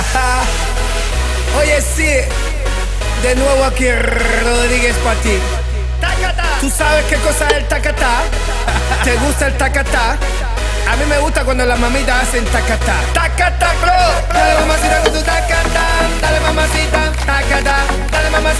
Oye, sí, de nuevo aquí Rodríguez para ti. ¿Tú sabes qué cosa es el tacatá? ¿Te gusta el tacatá? A mí me gusta cuando las mamitas hacen tacatá. Tacatá, bro. Dale mamacita con tu tacatá. Dale mamacita, tacatá. Dale mamacita.